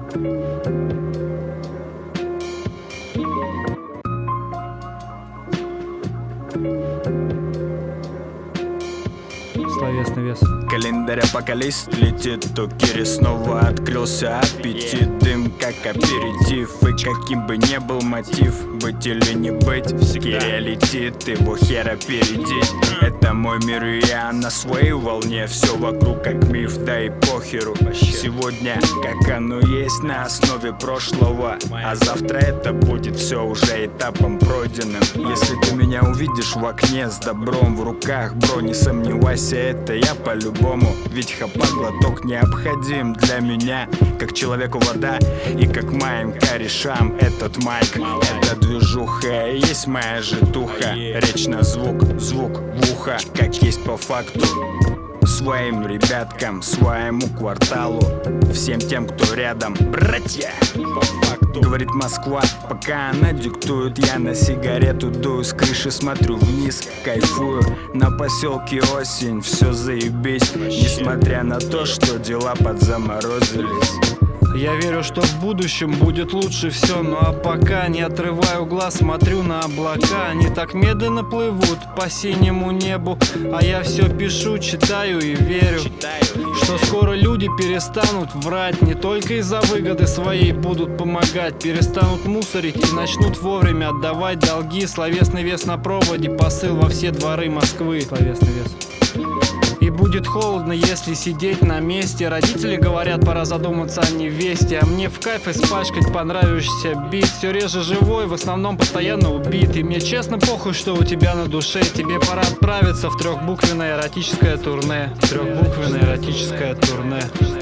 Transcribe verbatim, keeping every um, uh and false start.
Словесный вес. Календарь апокалист летит, у Кири снова открылся аппетит. Дым как аперитив, и каким бы ни был мотив, быть или не быть, Киря летит, его хера впереди. Это мой мир, и я на своей волне. Все вокруг как миф, да и похеру. Сегодня как оно есть на основе прошлого, а завтра это будет все уже этапом пройденным. Если ты меня увидишь в окне с добром в руках, бро, не сомневайся, это я по-любому. Ведь хапа глоток необходим для меня, как человеку вода и как моим корешам этот майк. Это движуха и есть моя житуха. Речь на звук, звук в ухо, как есть по факту. Своим ребяткам, своему кварталу, всем тем, кто рядом, братья, по факту. Говорит Москва, пока она диктует, я на сигарету дую, с крыши смотрю вниз, кайфую. На поселке осень, все заебись, несмотря на то, что дела подзаморозились. Я верю, что в будущем будет лучше все, ну а пока не отрываю глаз, смотрю на облака. Они так медленно плывут по синему небу, а я все пишу, читаю и верю, что скоро люди перестанут врать, не только из-за выгоды своей будут помогать, перестанут мусорить и начнут вовремя отдавать долги. Словесный вес на проводе, посыл во все дворы Москвы. Словесный вес. И будет холодно, если сидеть на месте. Родители говорят, пора задуматься о невесте, а мне в кайф испачкать понравившийся бит. Все реже живой, в основном постоянно убит. И мне честно похуй, что у тебя на душе. Тебе пора отправиться в трехбуквенное эротическое турне. Трехбуквенное эротическое турне.